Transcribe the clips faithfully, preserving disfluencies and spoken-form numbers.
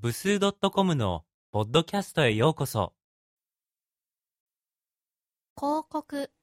部数 .com のポッドキャストへようこそ。 広告、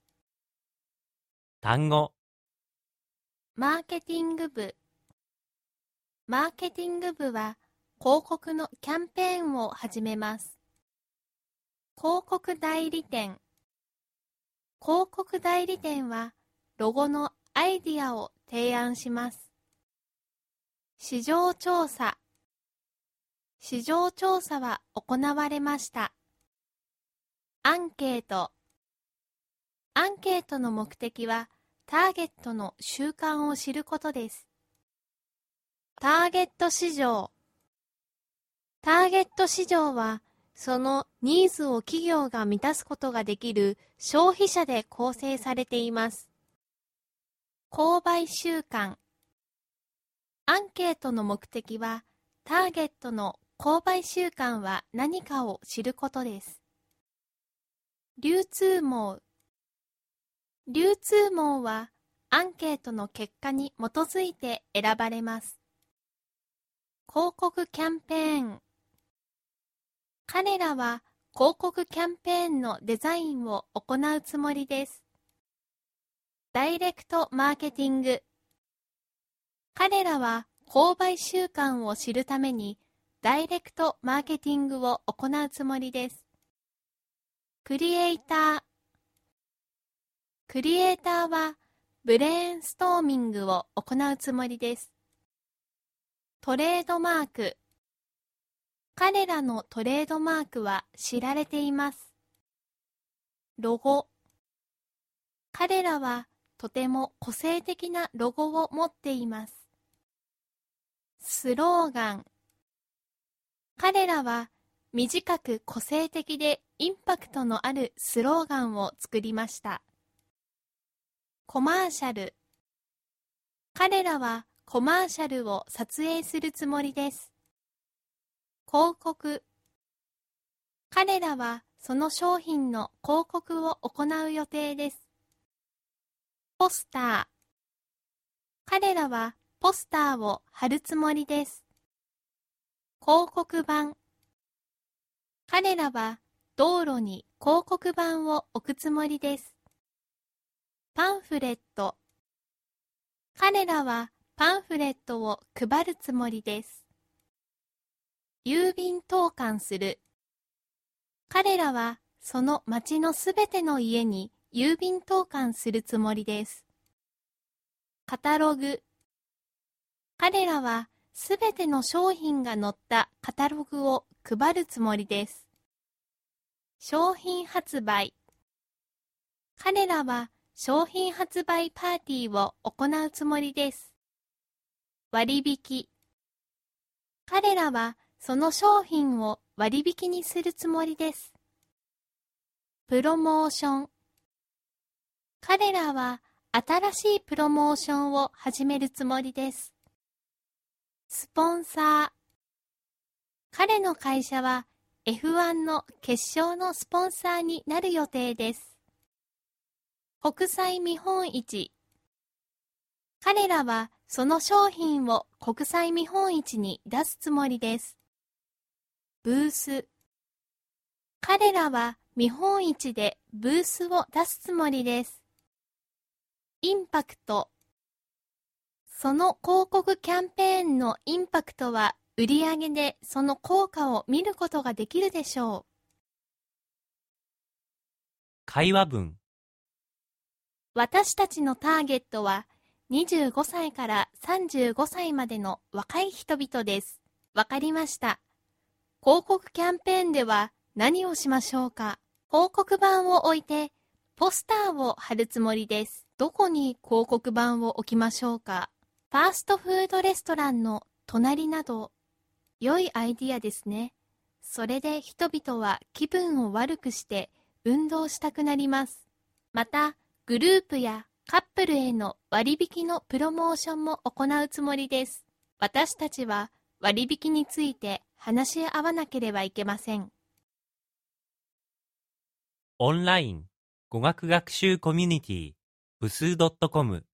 単語、 マーケティング部。マーケティング部は広告のキャンペーンを始めます。広告代理店。広告代理店はロゴのアイディアを提案します。市場調査。市場調査は行われました。アンケート。アンケートの目的はターゲットの習慣を知ることです。ターゲット市場。ターゲット市場はそのニーズを企業が満たすことができる消費者で構成されています。購買習慣。アンケートの目的はターゲットの購買習慣は何かを知ることです。流通網。流通網はアンケートの結果に基づいて選ばれます。広告キャンペーン。彼らは広告キャンペーンのデザインを行うつもりです。ダイレクトマーケティング。彼らは購買習慣を知るためにダイレクトマーケティングを行うつもりです。クリエイター。クリエイターはブレーンストーミングを行うつもりです。トレードマーク。彼らのトレードマークは知られています。ロゴ。彼らはとても個性的なロゴを持っています。スローガン。彼らは短く個性的でインパクトのあるスローガンを作りました。コマーシャル。彼らはコマーシャルを撮影するつもりです。広告。彼らはその商品の広告を行う予定です。ポスター。彼らはポスターを貼るつもりです。広告板。彼らは道路に広告板を置くつもりです。パンフレット。彼らはパンフレットを配るつもりです。郵便投函する。彼らはその町のすべての家に郵便投函するつもりです。カタログ。彼らはすべての商品が載ったカタログを配るつもりです。商品発売。彼らは商品発売パーティーを行うつもりです。割引。彼らはその商品を割引にするつもりです。プロモーション。彼らは新しいプロモーションを始めるつもりです。スポンサー。彼の会社は エフワン の決勝のスポンサーになる予定です。国際見本市。彼らはその商品を国際見本市に出すつもりです。ブース。彼らは見本市でブースを出すつもりです。インパクト。その広告キャンペーンのインパクトは売り上げでその効果を見ることができるでしょう。 会話文。 私たちのターゲットはにじゅうごさいからさんじゅうごさいまでの若い人々です。わかりました。広告キャンペーンでは何をしましょうか。広告板を置いてポスターを貼るつもりです。どこに広告板を置きましょうか。ファーストフードレストランの隣など。良いアイディアですね。それで人々は気分を悪くして運動したくなります。また、グループやカップルへの割引のプロモーションも行うつもりです。私たちは割引について話し合わなければいけません。 オンライン語学学習コミュニティ部数 .com